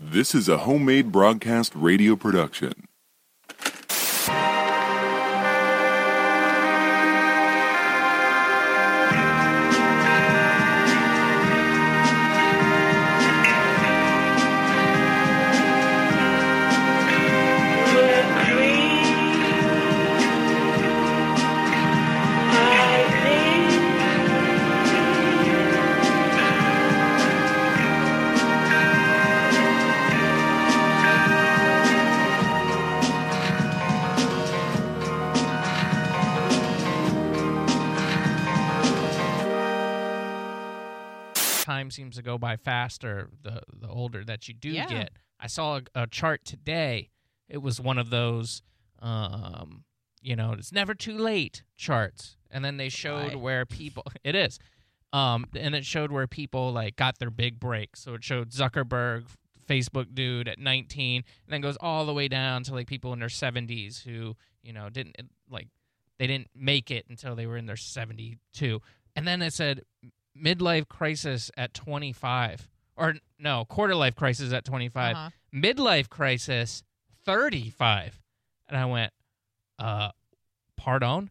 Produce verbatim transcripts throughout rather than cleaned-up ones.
This is a homemade broadcast radio production. Time seems to go by faster the the older that you do Yeah. get. I saw a, a chart today. It was one of those, um, you know, it's never too late charts, and then they showed Right. where people. It is, um, and it showed where people like got their big break. So it showed Zuckerberg, Facebook dude at nineteen, and then goes all the way down to like people in their seventies who you know didn't like they didn't make it until they were in their seventy-two, and then it said midlife crisis at twenty-five, or no, quarter life crisis at twenty-five, Uh-huh. midlife crisis thirty-five, and I went, uh, pardon,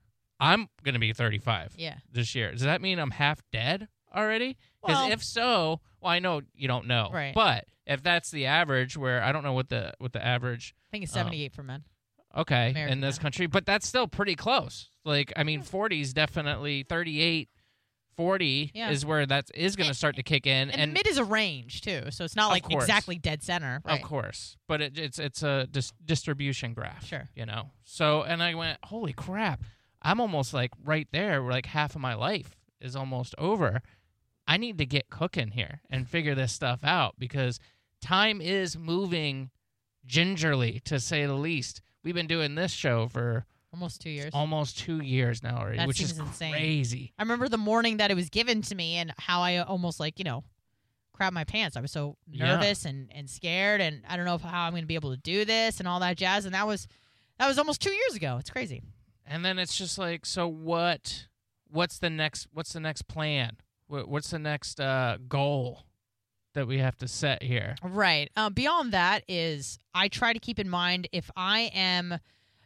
I'm gonna be thirty-five Yeah. this year. Does that mean I'm half dead already? Because Well- if so, well, I know you don't know, Right. but if that's the average, where I don't know what the what the average, I think it's Um, seventy-eight for men. okay, American in this men. country, but that's still pretty close. Like, I mean, forty is definitely thirty-eight. forty Yeah. is where that is going to And- start to kick in, And, and, the mid is a range, too, so it's not Of like course. exactly dead center. Right. of course, but it, it's it's a dis- distribution graph. Sure. You know. So, and I went, holy crap! I'm almost like right there. Where like half of my life is almost over. I need to get cooking here and figure this stuff out because time is moving gingerly, to say the least. We've been doing this show for Almost two years. almost two years now already, That which is seems insane. crazy. I remember the morning that it was given to me and how I almost like, you know, crapped my pants. I was so Yeah. nervous and, and scared, and I don't know if, how I'm going to be able to do this and all that jazz. And that was that was almost two years ago. It's crazy. And then it's just like, so what? What's the next? What's the next plan? What, what's the next uh, goal that we have to set here? Right. Uh, beyond that is I try to keep in mind if I am,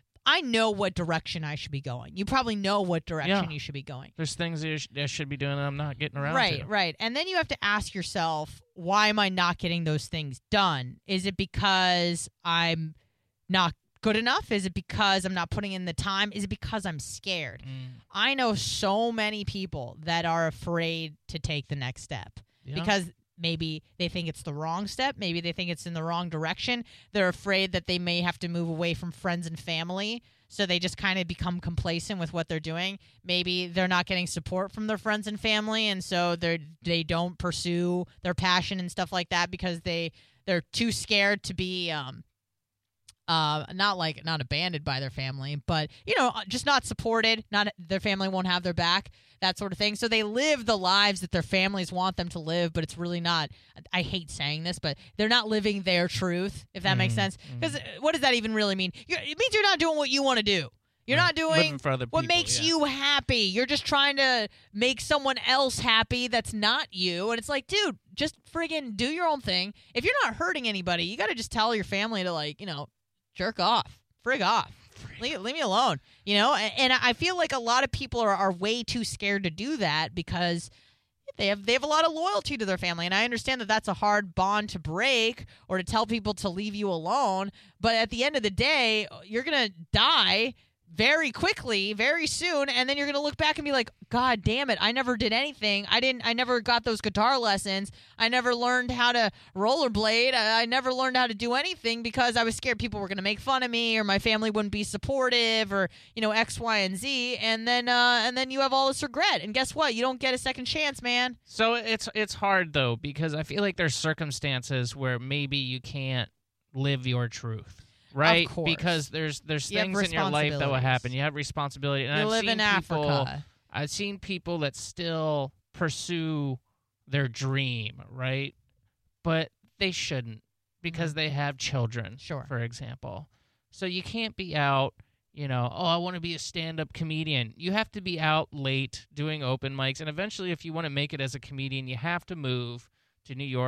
I know what direction I should be going. You probably know what direction Yeah. you should be going. There's things that you sh- I should be doing that I'm not getting around Right, to. right. And then you have to ask yourself, why am I not getting those things done? Is it because I'm not good enough? Is it because I'm not putting in the time? Is it because I'm scared? Mm, I know so many people that are afraid to take the next step yeah. because maybe they think it's the wrong step. Maybe they think it's in the wrong direction. They're afraid that they may have to move away from friends and family. So they just kind of become complacent with what they're doing. Maybe they're not getting support from their friends and family, and so they they don't pursue their passion and stuff like that because they they're too scared to be um uh not like not abandoned by their family, but you know just not supported. Not their family won't have their back, that sort of thing. So they live the lives that their families want them to live, but it's really not. I hate saying this, but they're not living their truth, if that makes Mm, sense. mm. Because what does that even really mean? You're, it means you're not doing what you want to do. You're Right. not doing Living for other what people, makes yeah. you happy. You're just trying to make someone else happy that's not you. And it's like, dude, just friggin' do your own thing. If you're not hurting anybody, you got to just tell your family to, like, you know, jerk off. Frig off. Leave, leave me alone. You know? And, and I feel like a lot of people are, are way too scared to do that because they have they have a lot of loyalty to their family. And I understand that that's a hard bond to break or to tell people to leave you alone. But at the end of the day, you're going to die very quickly, very soon, and then you're going to look back and be like, God damn it, I never did anything. I didn't I never got those guitar lessons. I never learned how to rollerblade. I, I never learned how to do anything because I was scared people were going to make fun of me or my family wouldn't be supportive or, you know, X, Y, and Z. And then uh, and then you have all this regret. And guess what? You don't get a second chance, man. So it's it's hard though because I feel like there's circumstances where maybe you can't live your truth. Right, course. because there's there's You have things in your life that will happen. responsibilities. You have responsibility. And You I've live seen in people, Africa. I've seen people that still pursue their dream, right? But they shouldn't because they have children, Sure. for example. So you can't be out, you know, oh, I want to be a stand-up comedian. You have to be out late doing open mics. And eventually, if you want to make it as a comedian, you have to move to New York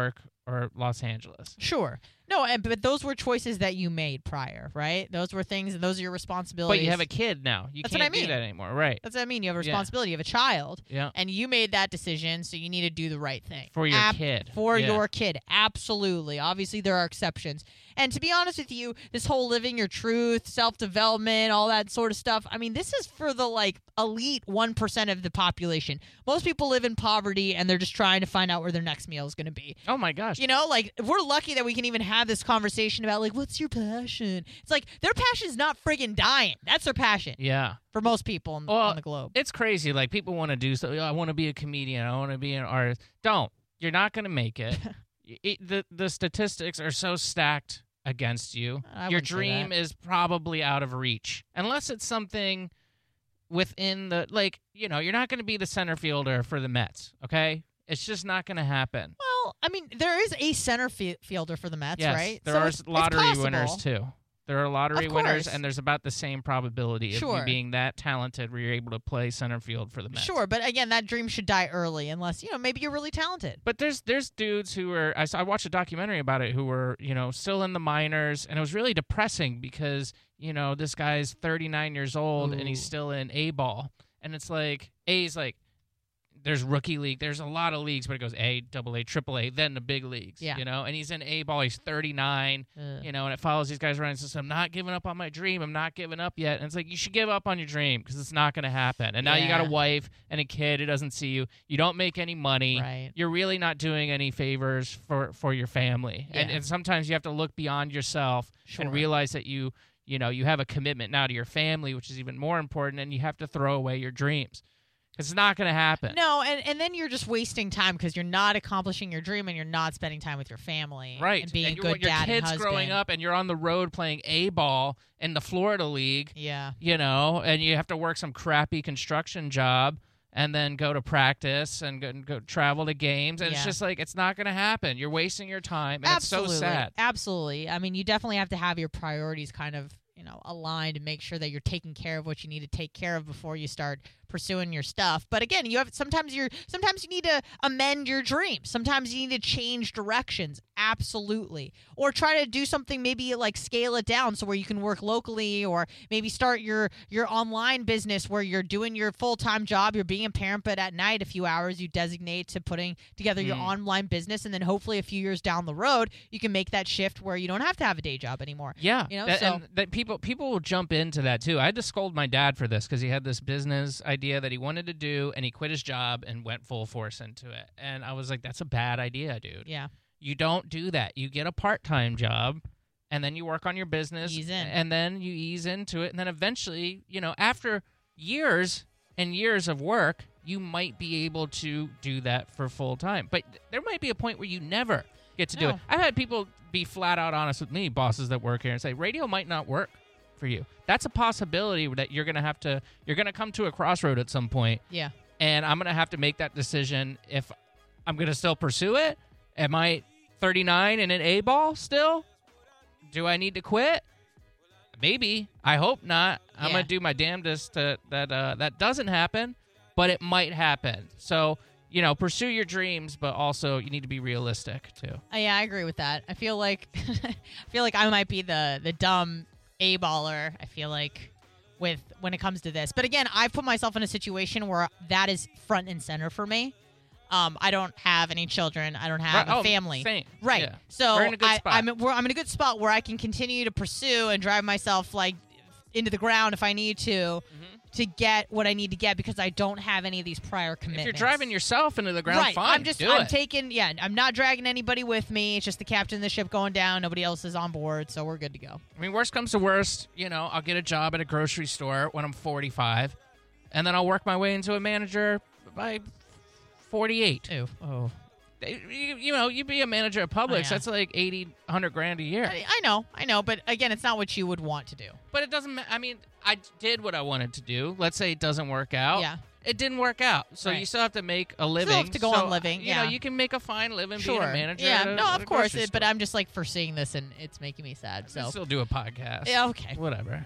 or Los Angeles. Sure. No, and, but those were choices that you made prior, right? Those were things, and those are your responsibilities. But you have a kid now. You That's can't what I mean. do that anymore, right? That's what I mean. You have a Yeah. responsibility. You have a child, Yeah. and you made that decision, so you need to do the right thing. For your Ab- kid. For Yeah. your kid. Absolutely. Obviously, there are exceptions. And to be honest with you, this whole living your truth, self-development, all that sort of stuff, I mean, this is for the, like, elite one percent of the population. Most people live in poverty, and they're just trying to find out where their next meal is going to be. Oh, my gosh. You know, like, we're lucky that we can even have this conversation about, like, what's your passion? It's like, their passion is not friggin' dying. That's their passion Yeah. for most people on, Well, on the globe. It's crazy. Like, people want to do so. I want to be a comedian. I want to be an artist. Don't. You're not going to make it. it. The the statistics are so stacked against you. I Your wouldn't say dream that. is probably out of reach. Unless it's something within the, like, you know, you're not going to be the center fielder for the Mets, okay? It's just not going to happen. Well, I mean, there is a center fi- fielder for the Mets, Yes, right? there So are it's- it's lottery possible. winners, too. There are lottery Of winners, course. and there's about the same probability of Sure. you being that talented where you're able to play center field for the Mets. Sure, but again, that dream should die early unless, you know, maybe you're really talented. But there's there's dudes who are I, saw, I watched a documentary about it who were, you know, still in the minors, and it was really depressing because, you know, this guy's thirty-nine years old and he's Ooh. still in A ball, and it's like A's like there's rookie league, there's a lot of leagues, but it goes A, double A, triple A, then the big leagues, Yeah. you know, and he's in A ball, he's thirty-nine, Ugh. you know, and it follows these guys around and says, I'm not giving up on my dream, I'm not giving up yet, and it's like, you should give up on your dream because it's not going to happen, and now you got a Yeah. wife and a kid who doesn't see you, you don't make any money, Right. you're really not doing any favors for, for your family, and, Yeah. and sometimes you have to look beyond yourself Sure. and realize that you, you know, you have a commitment now to your family, which is even more important, and you have to throw away your dreams. It's not going to happen. No, and, and then you're just wasting time because you're not accomplishing your dream and you're not spending time with your family. Right. And being a you're- good your dad and kid's husband. growing up and you're on the road playing A-ball in the Florida League, Yeah. you know, and you have to work some crappy construction job and then go to practice and go, and go travel to games. And it's Yeah. just like, it's not going to happen. You're wasting your time. And Absolutely. it's so sad. Absolutely. I mean, you definitely have to have your priorities kind of, you know, aligned and make sure that you're taking care of what you need to take care of before you start pursuing your stuff. But again, you have sometimes you're sometimes you need to amend your dreams. Sometimes you need to change directions. Absolutely. Or try to do something, maybe like scale it down so where you can work locally, or maybe start your your online business where you're doing your full-time job, you're being a parent, but at night a few hours you designate to putting together your Mm. online business, and then hopefully a few years down the road you can make that shift where you don't have to have a day job anymore. Yeah, You know, that, so- and that people people will jump into that too. I had to scold my dad for this because he had this business idea that he wanted to do, and he quit his job and went full force into it. And I was like, "That's a bad idea, dude. Yeah. You don't do that. You get a part time job, and then you work on your business, Ease in. and then you ease into it, and then eventually, you know, after years and years of work, you might be able to do that for full time. But there might be a point where you never get to do No. it. I've had people be flat out honest with me, bosses that work here, and say radio might not work for you. That's a possibility that you're gonna have to. You're gonna come to a crossroad at some point, Yeah. and I'm gonna have to make that decision if I'm gonna still pursue it. Am I thirty-nine and an A ball still? Do I need to quit? Maybe. I hope not. I'm Yeah. gonna do my damnedest to, that uh, that doesn't happen, but it might happen. So, you know, pursue your dreams, but also you need to be realistic too. Uh, yeah, I agree with that. I feel like I feel like I might be the the dumb A baller. I feel like with when it comes to this. But again, I've put myself in a situation where that is front and center for me. Um, I don't have any children. I don't have Right. a Oh, family. same. Right. Yeah. So We're in a good I, spot. I'm, we're, I'm in a good spot where I can continue to pursue and drive myself like into the ground if I need to Mm-hmm. to get what I need to get because I don't have any of these prior If commitments. you're driving yourself into the ground, right. fine. I'm just do I'm it. taking yeah, I'm not dragging anybody with me. It's just the captain of the ship going down. Nobody else is on board, so we're good to go. I mean, worst comes to worst, you know, I'll get a job at a grocery store when I'm forty-five, and then I'll work my way into a manager by forty-eight. Ew. Oh. You, you know, you be a manager at Publix, Oh, yeah. that's like eighty, one hundred grand a year. I, I know, I know, but again, it's not what you would want to do. But it doesn't ma- I mean, I did what I wanted to do. Let's say it doesn't work out. Yeah. It didn't work out. So Right. you still have to make a living. have to go So, on living, You yeah. know, you can make a fine living Sure. being a manager. yeah. at a- no, at of a course, grocery it, but store. I'm just like foreseeing this, and it's making me sad. We So still do a podcast. yeah, okay. Whatever.